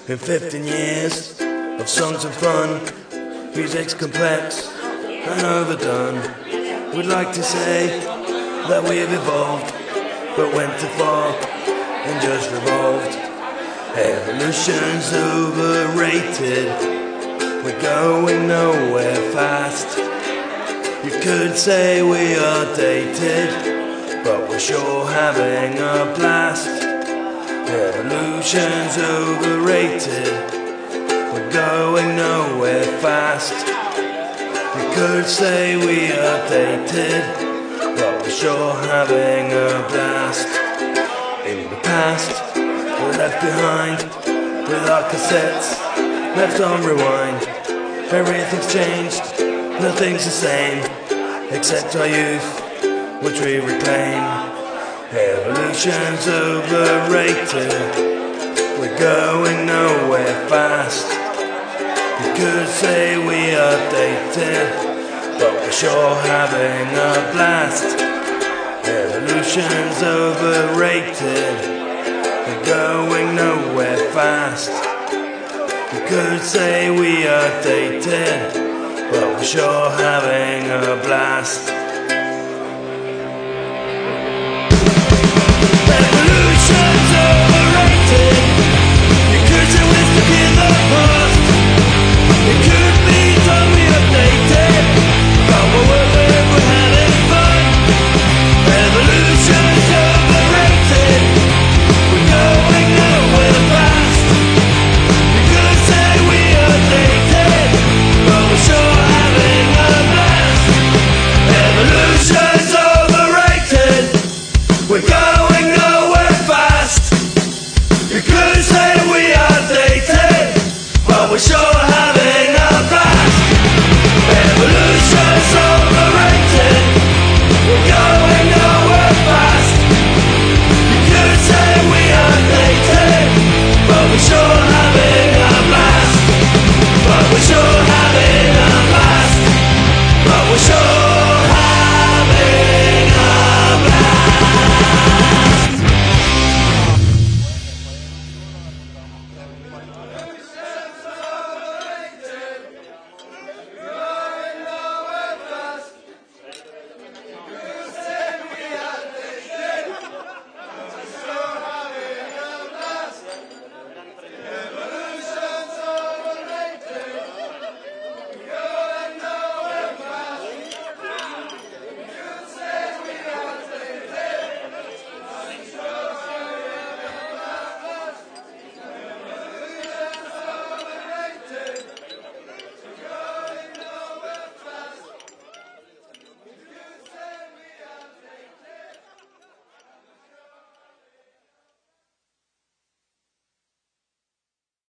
In 15 years of songs and fun, music's complex and overdone. We'd like to say that we've evolved, but went too far and just revolved. Evolution's overrated, we're going nowhere fast. You could say we are dated, but we're sure having a blast. Evolution's overrated, we're going nowhere fast. You could say we are dated, but we're sure having a blast. In the past, we're left behind with our cassettes left on rewind. Everything's changed, nothing's the same, except our youth, which we reclaim. Evolution's overrated, we're going nowhere fast. You could say we are dated, but we're sure having a blast. Evolution's overrated, we're going nowhere fast. You could say we are dated, but we're sure having a blast.